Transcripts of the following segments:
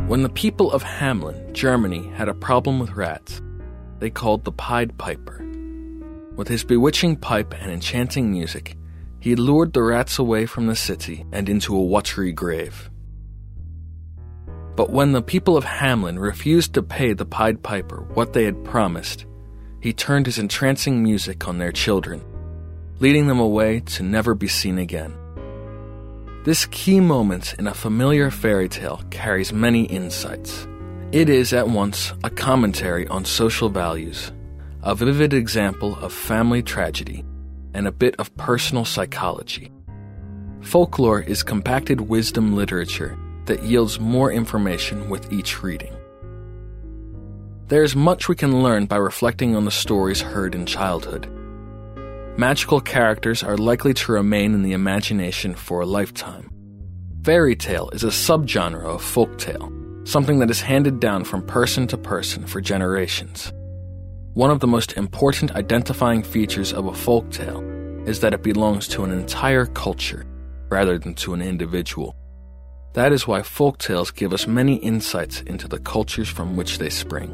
When the people of Hamelin, Germany, had a problem with rats, they called the Pied Piper. With his bewitching pipe and enchanting music, he lured the rats away from the city and into a watery grave. But when the people of Hamelin refused to pay the Pied Piper what they had promised, he turned his entrancing music on their children, leading them away to never be seen again. This key moment in a familiar fairy tale carries many insights. It is at once a commentary on social values, a vivid example of family tragedy, and a bit of personal psychology. Folklore is compacted wisdom literature that yields more information with each reading. There is much we can learn by reflecting on the stories heard in childhood. Magical characters are likely to remain in the imagination for a lifetime. Fairy tale is a subgenre of folktale, something that is handed down from person to person for generations. One of the most important identifying features of a folktale is that it belongs to an entire culture rather than to an individual. That is why folktales give us many insights into the cultures from which they spring.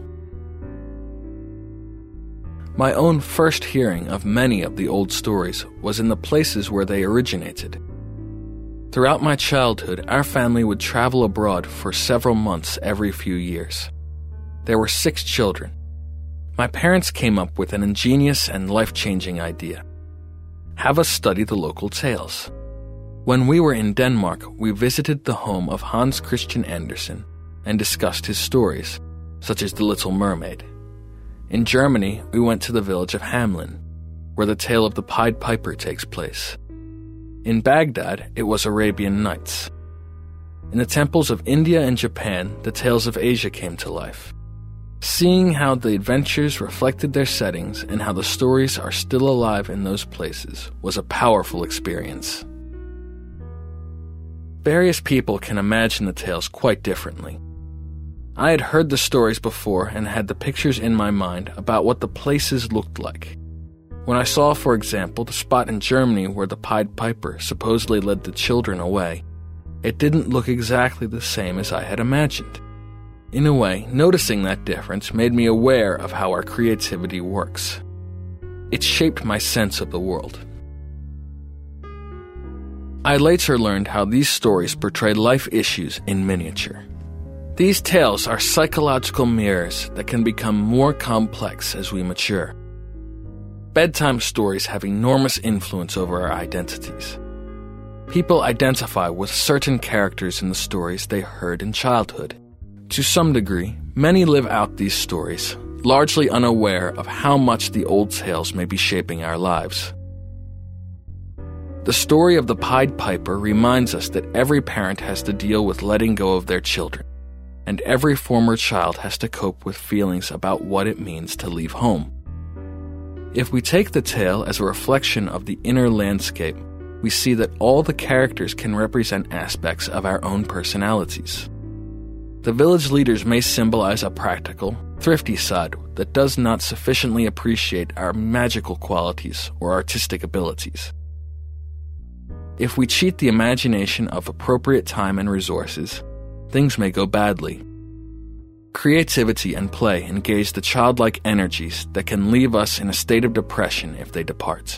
My own first hearing of many of the old stories was in the places where they originated. Throughout my childhood, our family would travel abroad for several months every few years. There were 6 children. My parents came up with an ingenious and life-changing idea. Have us study the local tales. When we were in Denmark, we visited the home of Hans Christian Andersen and discussed his stories, such as The Little Mermaid. In Germany, we went to the village of Hamelin, where the tale of the Pied Piper takes place. In Baghdad, it was Arabian Nights. In the temples of India and Japan, the tales of Asia came to life. Seeing how the adventures reflected their settings and how the stories are still alive in those places was a powerful experience. Various people can imagine the tales quite differently. I had heard the stories before and had the pictures in my mind about what the places looked like. When I saw, for example, the spot in Germany where the Pied Piper supposedly led the children away, it didn't look exactly the same as I had imagined. In a way, noticing that difference made me aware of how our creativity works. It shaped my sense of the world. I later learned how these stories portray life issues in miniature. These tales are psychological mirrors that can become more complex as we mature. Bedtime stories have enormous influence over our identities. People identify with certain characters in the stories they heard in childhood. To some degree, many live out these stories, largely unaware of how much the old tales may be shaping our lives. The story of the Pied Piper reminds us that every parent has to deal with letting go of their children, and every former child has to cope with feelings about what it means to leave home. If we take the tale as a reflection of the inner landscape, we see that all the characters can represent aspects of our own personalities. The village leaders may symbolize a practical, thrifty side that does not sufficiently appreciate our magical qualities or artistic abilities. If we cheat the imagination of appropriate time and resources, things may go badly. Creativity and play engage the childlike energies that can leave us in a state of depression if they depart.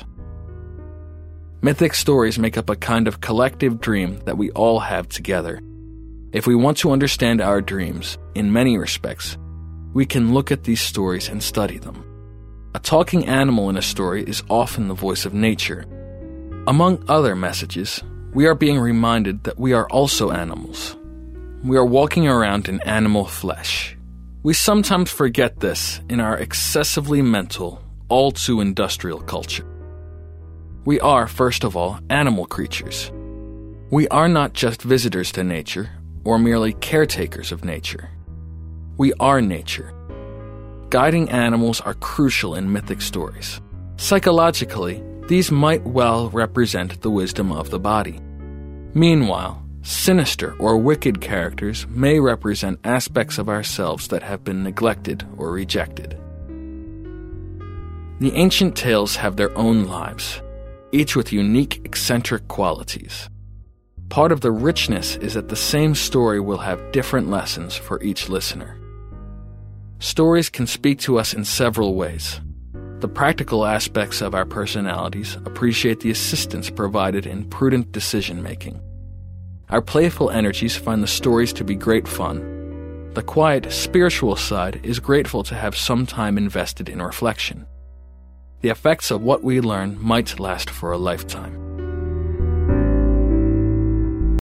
Mythic stories make up a kind of collective dream that we all have together. If we want to understand our dreams, in many respects, we can look at these stories and study them. A talking animal in a story is often the voice of nature. Among other messages, we are being reminded that we are also animals. We are walking around in animal flesh. We sometimes forget this in our excessively mental, all too industrial culture. We are, first of all, animal creatures. We are not just visitors to nature, or merely caretakers of nature. We are nature. Guiding animals are crucial in mythic stories. Psychologically, these might well represent the wisdom of the body. Meanwhile, sinister or wicked characters may represent aspects of ourselves that have been neglected or rejected. The ancient tales have their own lives, each with unique, eccentric qualities. Part of the richness is that the same story will have different lessons for each listener. Stories can speak to us in several ways. The practical aspects of our personalities appreciate the assistance provided in prudent decision-making. Our playful energies find the stories to be great fun. The quiet, spiritual side is grateful to have some time invested in reflection. The effects of what we learn might last for a lifetime.